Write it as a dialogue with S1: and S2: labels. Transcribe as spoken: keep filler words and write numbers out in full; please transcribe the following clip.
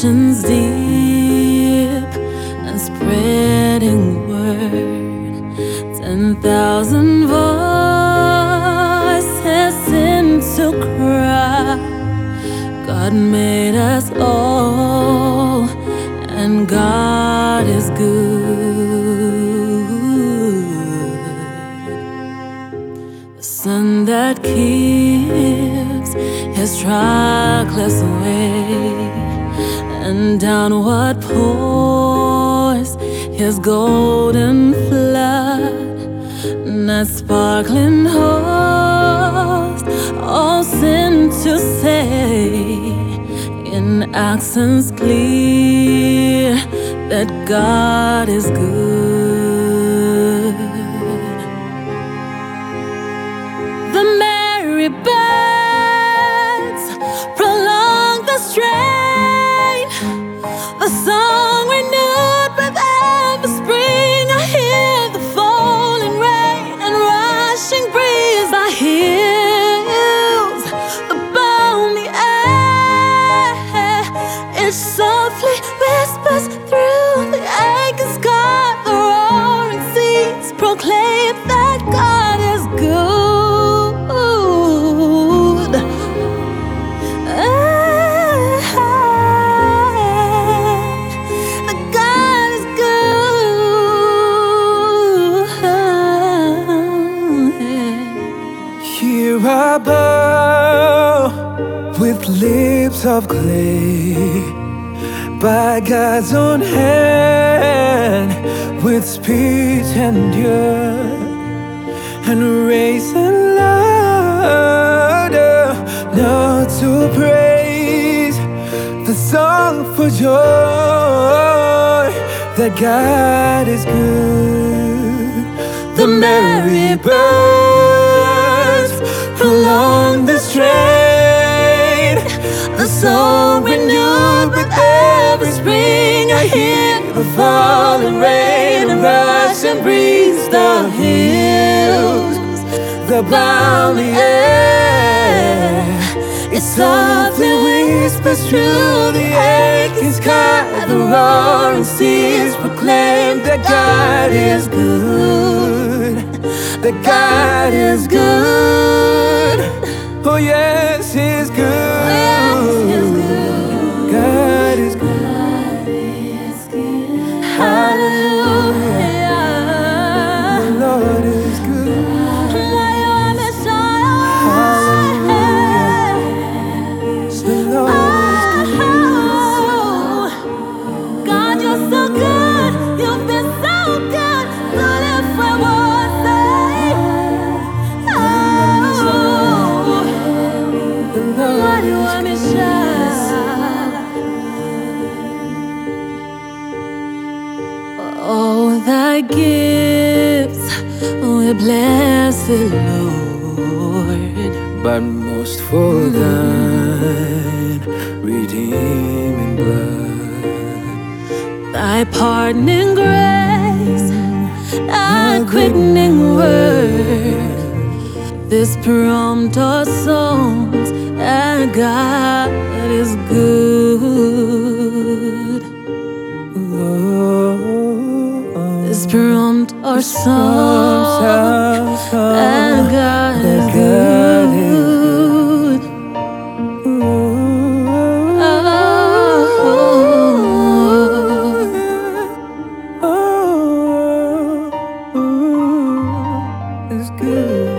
S1: oceans deep and spreading word. Ten thousand voices sing to cry. God made us all, and God is good. The sun that keeps his trackless way, and downward pours his golden flood. That sparkling host all sing to say in accents clear that God is good. The merry birds prolong the strain, a song renewed with every spring. I hear the falling rain and rushing breeze. I hills abound the air, it softly whispers through the aching sky. The roaring seas proclaim that God is good.
S2: Here I bow with lips of clay, by God's own hand, with speech endured, and raising louder, not to praise the song for joy that God is good. The merry birds prolong the strain, the song renewed with every spring. I hear the falling rain and rushing breeze. The hills, the bounding air, it softly whispers through the aching sky. The roaring seas proclaim that God is good, that God is good. Oh yes, He's good. God is good.
S1: Hallelujah.
S2: The Lord is good. Hallelujah. The Lord is good.
S1: God, you're so good. You've been so good. Good if I was saved. Why do I miss you? Oh, thy gifts, we bless the Lord.
S2: But most for thine redeeming blood,
S1: Thy pardoning grace, thy quickening word, this prompt our songs, and God is good. This prompt our songs, and God is good.
S2: Oh, it's good.